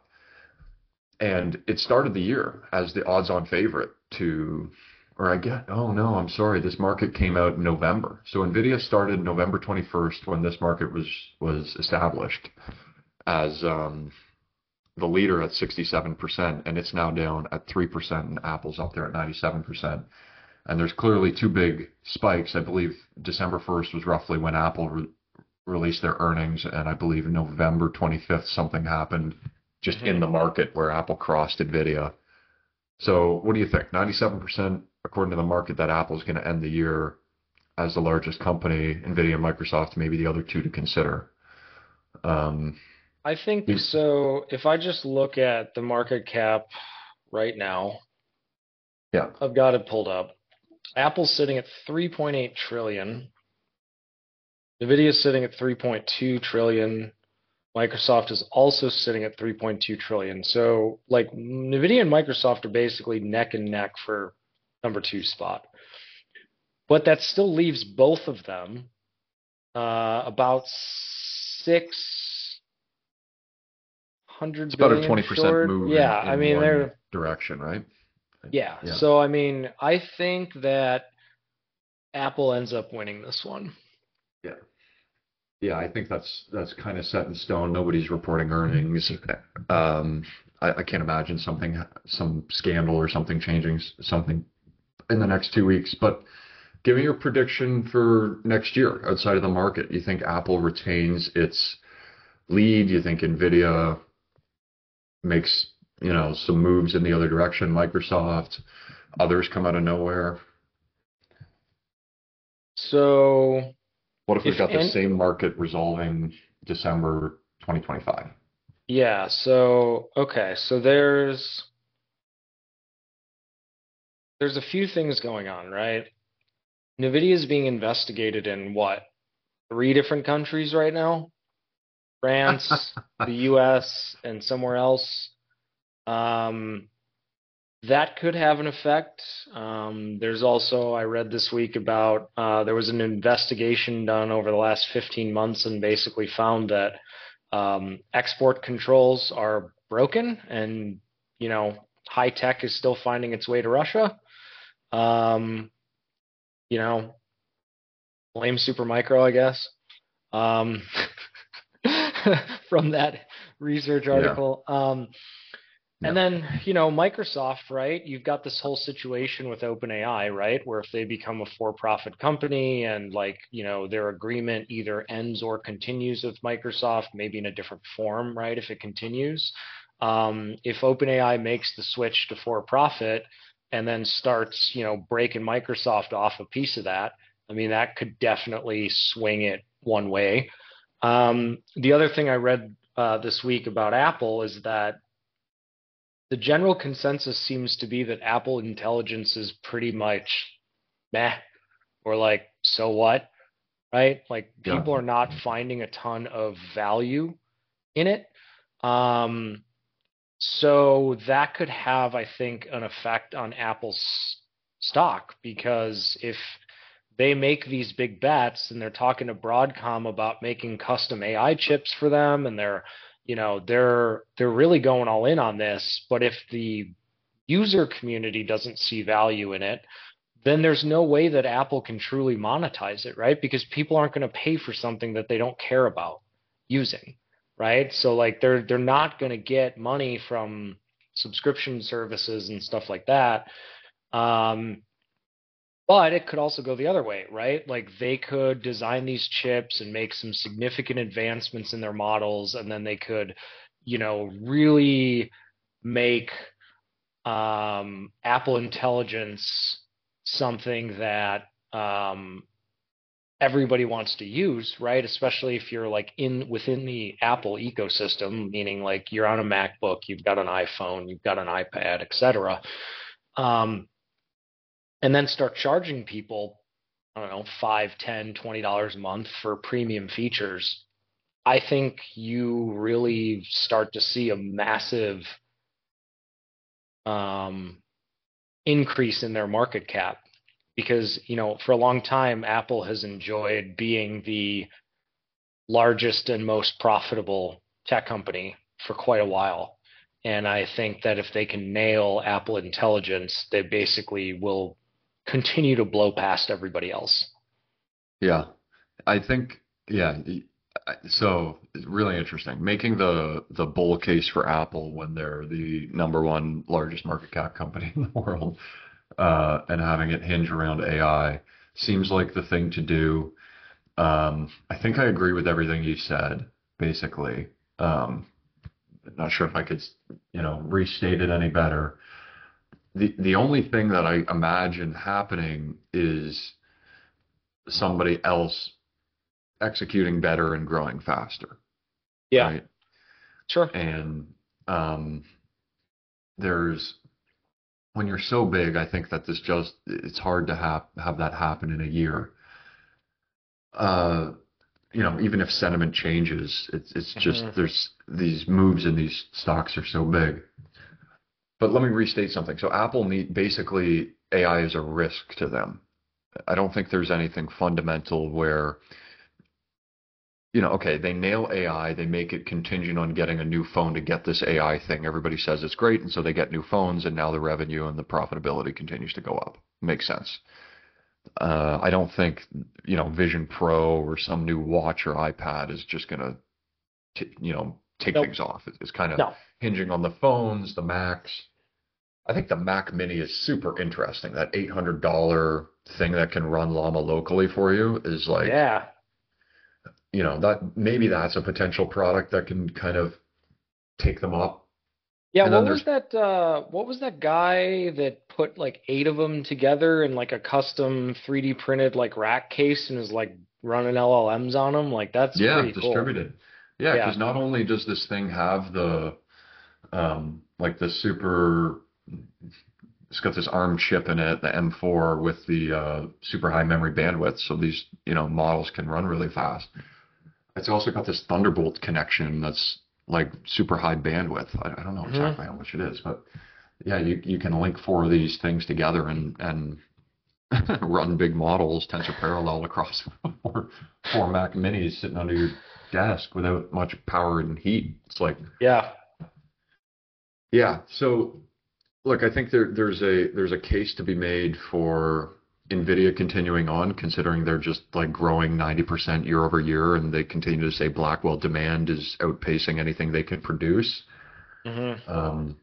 and it started the year as the odds-on favorite to, or I get, oh no, I'm sorry, this market came out in November. So Nvidia started November twenty-first when this market was was established as um, the leader at sixty-seven percent, and it's now down at three percent, and Apple's up there at ninety-seven percent. And there's clearly two big spikes. I believe December first was roughly when Apple re- released their earnings, and I believe November twenty-fifth something happened just in
Hmm.
the market where Apple crossed Nvidia. So what do you think? ninety-seven percent according to the market that Apple's going to end the year as the largest company. Nvidia and Microsoft maybe the other two to consider. Um,
I think so. If I just look at the market cap right now,
yeah,
I've got it pulled up. Apple's sitting at three point eight trillion. Nvidia's sitting at three point two trillion. Microsoft is also sitting at three point two trillion. So, like, Nvidia and Microsoft are basically neck and neck for number two spot. But that still leaves both of them uh, about six hundred
it's about a
billion
twenty percent
short.
move
Yeah,
in,
I
in
mean
one
they're
direction, right?
yeah.
Yeah.
So I mean, I think that Apple ends up winning this one.
Yeah. Yeah, I think that's that's kind of set in stone. Nobody's reporting earnings. Um, I, I can't imagine something, some scandal or something changing s- something in the next two weeks. But give me your prediction for next year outside of the market. You think Apple retains its lead? You think Nvidia makes, you know, some moves in the other direction? Microsoft, others come out of nowhere?
So
What if we've
if
got the
and
same market resolving December twenty twenty-five?
yeah, so okay, so there's there's a few things going on, right? Nvidia is being investigated in what, three different countries right now? France, the U S, and somewhere else. Um, that could have an effect. Um, there's also, I read this week about uh, there was an investigation done over the last fifteen months and basically found that um, export controls are broken and, you know, high tech is still finding its way to Russia. Um, you know, blame Supermicro, I guess. Um, from that research
Yeah.
article. Um, And
Yeah.
then, you know, Microsoft, right? You've got this whole situation with OpenAI, right? Where if they become a for-profit company and like, you know, their agreement either ends or continues with Microsoft, maybe in a different form, right? If it continues. Um, if OpenAI makes the switch to for-profit and then starts, you know, breaking Microsoft off a piece of that, I mean, that could definitely swing it one way. Um, the other thing I read uh, this week about Apple is that the general consensus seems to be that Apple Intelligence is pretty much meh, or like, so what, right? Like
Yeah.
people are not finding a ton of value in it. Um, so that could have, I think, an effect on Apple's stock because if they make these big bets and they're talking to Broadcom about making custom A I chips for them and they're you know they're they're really going all in on this, but if the user community doesn't see value in it, then there's no way that Apple can truly monetize it, right? Because people aren't going to pay for something that they don't care about using, right? So like they're they're not going to get money from subscription services and stuff like that. Um, but it could also go the other way, right? Like they could design these chips and make some significant advancements in their models, and then they could, you know, really make um, Apple Intelligence something that um, everybody wants to use, right? Especially if you're like in within the Apple ecosystem, meaning like you're on a MacBook, you've got an iPhone, you've got an iPad, et cetera. Um, and then start charging people, I don't know, five, ten, twenty dollars a month for premium features. I think you really start to see a massive um, increase in their market cap because, you know, for a long time, Apple has enjoyed being the largest and most profitable tech company for quite a while. And I think that if they can nail Apple Intelligence, they basically will continue to blow past everybody else.
Yeah. I think, yeah. y- I- So it's really interesting. Making the the bull case for Apple when they're the number one largest market cap company in the world, uh, and having it hinge around A I seems like the thing to do. Um, I think I agree with everything you said, basically. Um, not sure if I could, you know, restate it any better. The the only thing that I imagine happening is somebody else executing better and growing faster,
Yeah,
right?
sure.
And um, there's when you're so big, I think that this just it's hard to have have that happen in a year. Uh, you know, even if sentiment changes, it's it's just
Hmm.
there's these moves in these stocks are so big. But let me restate something. So Apple need basically A I is a risk to them. I don't think there's anything fundamental where you know, okay, they nail A I, they make it contingent on getting a new phone to get this A I thing. Everybody says it's great, and so they get new phones, and now the revenue and the profitability continues to go up. Makes sense. Uh, I don't think, you know, Vision Pro or some new watch or iPad is just gonna, t you know, take
Nope.
things off. It's, it's kind of
No.
hinging on the phones, the Macs. I think the Mac Mini is super interesting. That eight hundred dollar thing that can run Llama locally for you is like,
Yeah.
you know, that maybe that's a potential product that can kind of take them up.
Yeah,
And then
what was
there's,
that uh what was that guy that put like eight of them together in like a custom three D printed like rack case and is like running L L Ms on them? Like that's
yeah,
pretty cool.
distributed. Yeah,
Yeah.
because not only does this thing have the, um, like the super, it's got this ARM chip in it, the M four with the uh, super high memory bandwidth, so these, you know, models can run really fast. It's also got this Thunderbolt connection that's like super high bandwidth. I, I don't know
Hmm.
exactly how much it is, but yeah, you you can link four of these things together and and run big models, tensor parallel across four, four Mac Minis sitting under your desk without much power and heat. It's like,
Yeah.
yeah. So look, I think there there's a there's a case to be made for NVIDIA continuing on, considering they're just like growing ninety percent year over year, and they continue to say Blackwell demand is outpacing anything they can produce.
Hmm.
Um,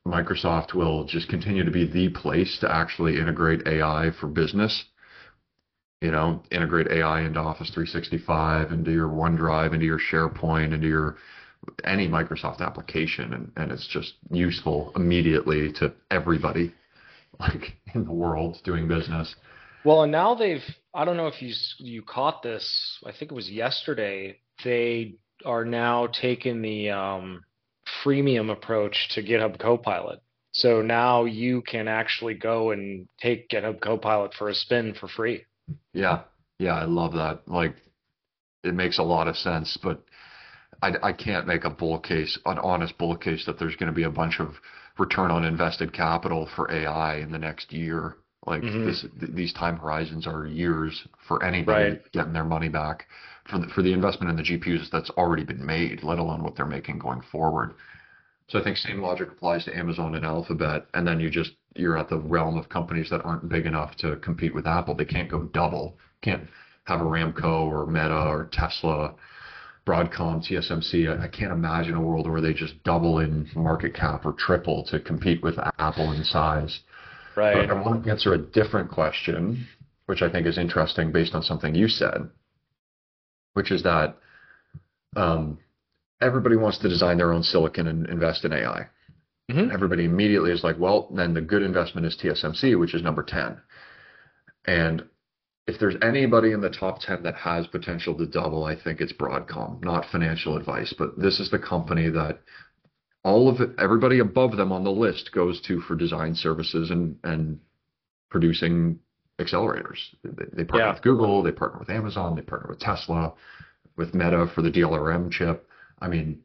Microsoft will just continue to be the place to actually integrate A I for business. You know, integrate A I into Office three sixty-five, into your OneDrive, into your SharePoint, into your any Microsoft application, and, and it's just useful immediately to everybody like in the world doing business.
Well, and now they've, I don't know if you s- you caught this, I think it was yesterday, they are now taking the um, freemium approach to GitHub Copilot. So now you can actually go and take GitHub Copilot for a spin for free.
Yeah, yeah, I love that. Like, it makes a lot of sense, but I, I can't make a bull case, an honest bull case that there's going to be a bunch of return on invested capital for A I in the next year. Like
Hmm.
this, th- these time horizons are years for anybody
Right.
getting their money back for the, for the investment in the G P Us that's already been made, let alone what they're making going forward. So I think same logic applies to Amazon and Alphabet, and then you just you're at the realm of companies that aren't big enough to compete with Apple. They can't go double. Can't have a Ramco or Meta or Tesla, Broadcom, T S M C. I, I can't imagine a world where they just double in market cap or triple to compete with Apple in size. But
Right.
I want to answer a different question, which I think is interesting based on something you said, which is that um, everybody wants to design their own silicon and invest in A I. And
Hmm.
everybody immediately is like, well, then the good investment is T S M C, which is number ten. And if there's anybody in the top ten that has potential to double, I think it's Broadcom. Not financial advice, but this is the company that all of it, everybody above them on the list goes to for design services and, and producing accelerators. They, they partner
Yeah.
with Google, they partner with Amazon, they partner with Tesla, with Meta for the D L R M chip. I mean,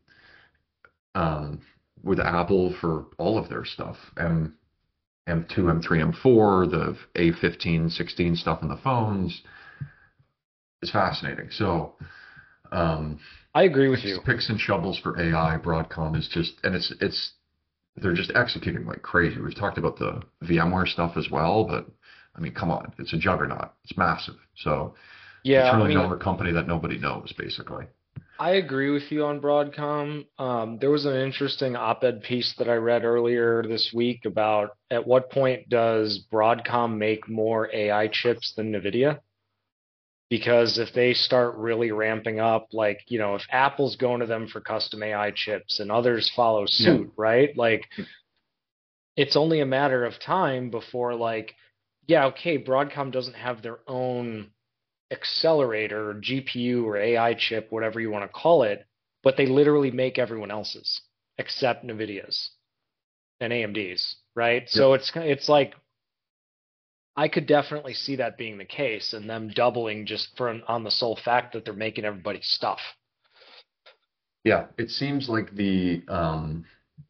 um, with Apple for all of their stuff. And M two, M three, M four, the A fifteen, sixteen stuff in the phones is fascinating. So, um,
I agree with
picks,
you.
picks and shovels for A I. Broadcom is just, and it's, it's, they're just executing like crazy. We've talked about the VMware stuff as well, but I mean, come on, it's a juggernaut. It's massive. So it's a
Yeah. I
trillion
mean,
dollar company that nobody knows, basically.
I agree with you on Broadcom. Um, there was an interesting op-ed piece that I read earlier this week about at what point does Broadcom make more A I chips than NVIDIA? Because if they start really ramping up, like, you know, if Apple's going to them for custom A I chips and others follow
Yeah.
suit, right? Like, it's only a matter of time before, like, yeah, okay, Broadcom doesn't have their own accelerator or G P U or A I chip, whatever you want to call it, but they literally make everyone else's except NVIDIA's and A M D's, right?
Yep.
So it's it's like I could definitely see that being the case and them doubling just for on the sole fact that they're making everybody's stuff.
Yeah. It seems like the, um,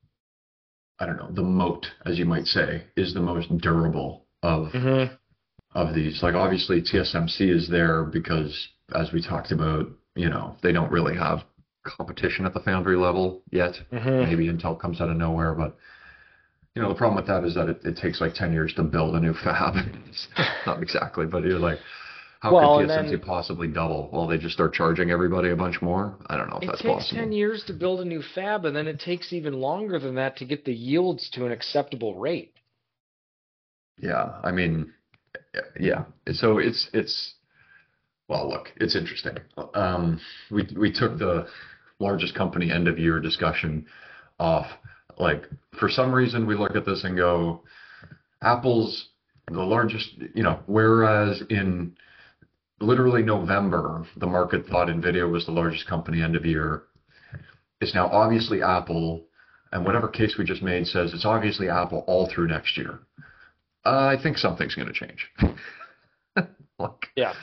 I don't know, the moat, as you might say, is the most durable of
Hmm.
of these. Like obviously T S M C is there because, as we talked about, you know, they don't really have competition at the foundry level yet.
Hmm.
Maybe Intel comes out of nowhere, but you know, the problem with that is that it, it takes like ten years to build a new fab. Not exactly, but you're like, how could
Well, and
T S M C
then
possibly double? Well, they just start charging everybody a bunch more. I don't know if
it
that's
takes ten
possible.
years to build a new fab, and then it takes even longer than that to get the yields to an acceptable rate.
Yeah, I mean, yeah. So it's it's well, look, it's interesting. Um, we we took the largest company end of year discussion off. Like for some reason, we look at this and go, Apple's the largest, you know, whereas in literally November, the market thought Nvidia was the largest company end of year. It's now obviously Apple, and whatever case we just made says it's obviously Apple all through next year. Uh, I think something's going to change. Like,
Yeah.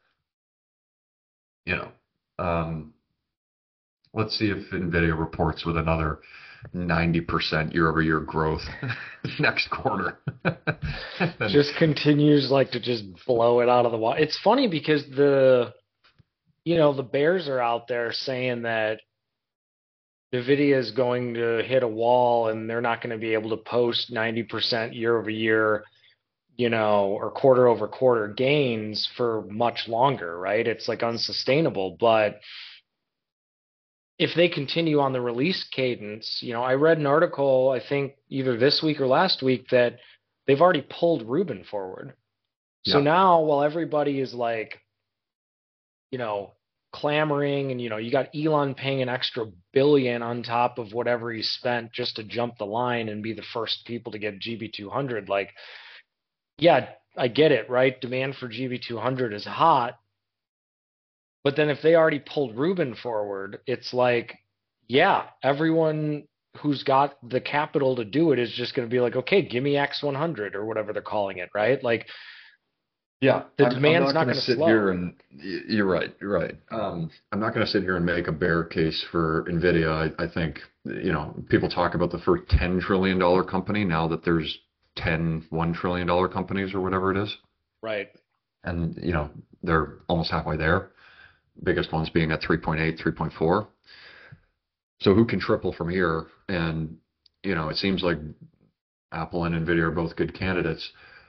you know, um, let's see if Nvidia reports with another ninety percent year-over-year growth next quarter. Then,
Just continues like to just blow it out of the water. It's funny because the you know the bears are out there saying that Nvidia is going to hit a wall and they're not going to be able to post ninety percent year over year, you know, or quarter over quarter gains for much longer, right? It's like unsustainable. But if they continue on the release cadence, you know, I read an article, I think either this week or last week, that they've already pulled Rubin forward. So
Yeah.
now while everybody is like, you know, clamoring and, you know, you got Elon paying an extra billion on top of whatever he spent just to jump the line and be the first people to get G B two hundred. Like, yeah, I get it, right? Demand for G B two hundred is hot. But then if they already pulled Rubin forward, it's like, yeah, everyone who's got the capital to do it is just going to be like, okay, give me X one hundred or whatever they're calling it, right? Like
Yeah,
the
I'm I'm
demand's
not
not
going to
going to
sit here
slow.
and y- you're right, you're right. Um, I'm not going to sit here and make a bear case for Nvidia. I, I think, you know, people talk about the first ten trillion dollar company now that there's ten one trillion dollar companies or whatever it is.
Right.
And, you know, they're almost halfway there. Biggest ones being at three point eight, three point four. So who can triple from here? And, you know, it seems like Apple and Nvidia are both good candidates.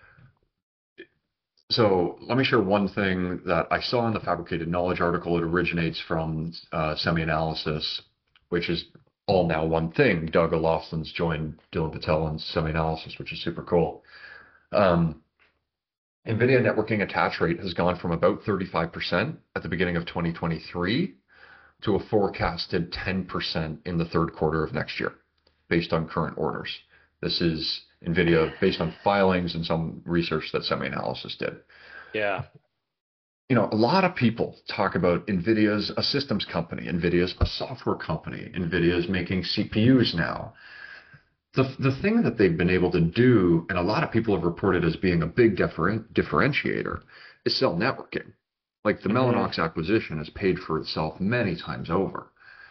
So let me share one thing that I saw in the Fabricated Knowledge article. It originates from uh, SemiAnalysis, which is all now one thing. Doug O'Loughlin's joined Dylan Patel in SemiAnalysis, which is super cool. Um, NVIDIA networking attach rate has gone from about thirty-five percent at the beginning of twenty twenty-three to a forecasted ten percent in the third quarter of next year, based on current orders. This is NVIDIA based on filings and some research that SemiAnalysis did.
Yeah.
You know, a lot of people talk about NVIDIA's a systems company, NVIDIA's a software company, NVIDIA's making C P Us now. The, the thing that they've been able to do, and a lot of people have reported as being a big different, differentiator, is sell networking. Like the
Hmm.
Mellanox acquisition has paid for itself many times over.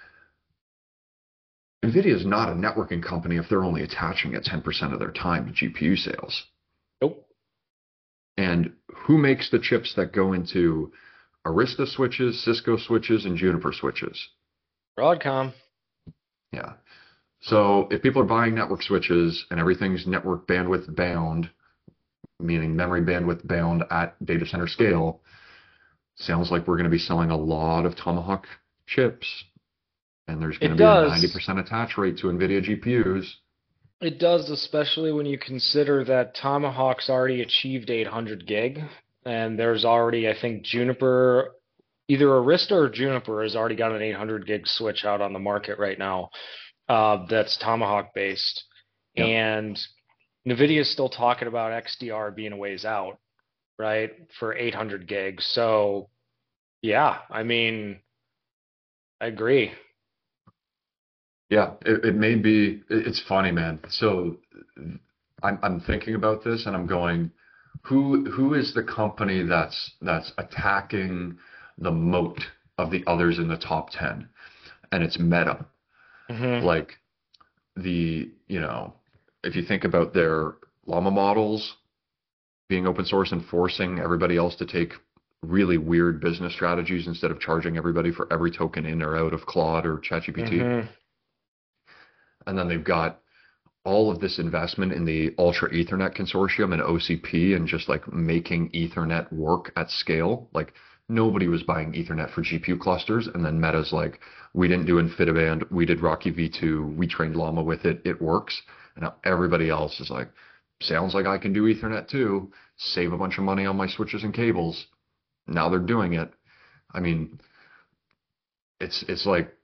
NVIDIA is not a networking company if they're only attaching at ten percent of their time to G P U sales.
Nope.
And who makes the chips that go into Arista switches, Cisco switches, and Juniper switches?
Broadcom.
Yeah. So if people are buying network switches and everything's network bandwidth bound, meaning memory bandwidth bound at data center scale, sounds like we're going to be selling a lot of Tomahawk chips. And there's going
It
to be a
does.
ninety percent attach rate to NVIDIA G P Us.
It does, especially when you consider that Tomahawk's already achieved eight hundred gig, and there's already, I think, Juniper, either Arista or Juniper has already got an eight hundred gig switch out on the market right now, uh, that's Tomahawk based.
Yeah.
And NVIDIA is still talking about X D R being a ways out, right, for eight hundred gigs. So, yeah, I mean, I agree.
Yeah, it, it may be. It's funny, man. So I'm I'm thinking about this and I'm going, who who is the company that's that's attacking the moat of the others in the top ten? And it's Meta.
Hmm.
Like the, you know, if you think about their Llama models being open source and forcing everybody else to take really weird business strategies instead of charging everybody for every token in or out of Claude or ChatGPT.
Hmm.
And then they've got all of this investment in the Ultra Ethernet Consortium and O C P and just like making Ethernet work at scale. Like nobody was buying Ethernet for G P U clusters. And then Meta's like, we didn't do InfiniBand, we did Rocky V two, we trained Llama with it, it works. And now everybody else is like, sounds like I can do Ethernet too, save a bunch of money on my switches and cables. Now they're doing it. I mean, it's it's like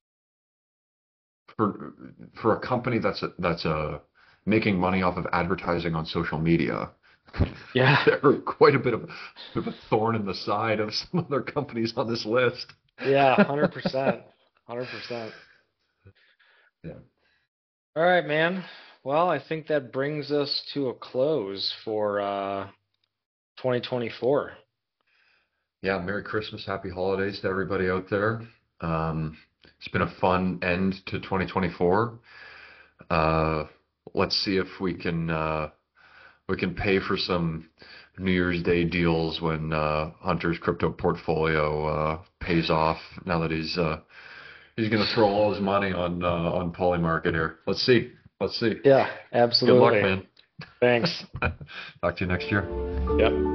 for for a company that's a, that's a making money off of advertising on social media,
Yeah.
they're quite a bit of, of a thorn in the side of some other companies on this list.
Yeah, one hundred percent. one hundred percent.
Yeah.
All right, man. Well, I think that brings us to a close for uh twenty twenty-four.
Yeah. Merry Christmas, Happy Holidays to everybody out there. Um, it's been a fun end to twenty twenty-four. Uh, let's see if we can uh, we can pay for some New Year's Day deals when uh, Hunter's crypto portfolio uh, pays off. Now that he's uh, he's going to throw all his money on uh, on Polymarket here. Let's see. Let's see.
Yeah,
Good luck,
absolutely.
man.
Thanks.
Talk to you next year.
Yep.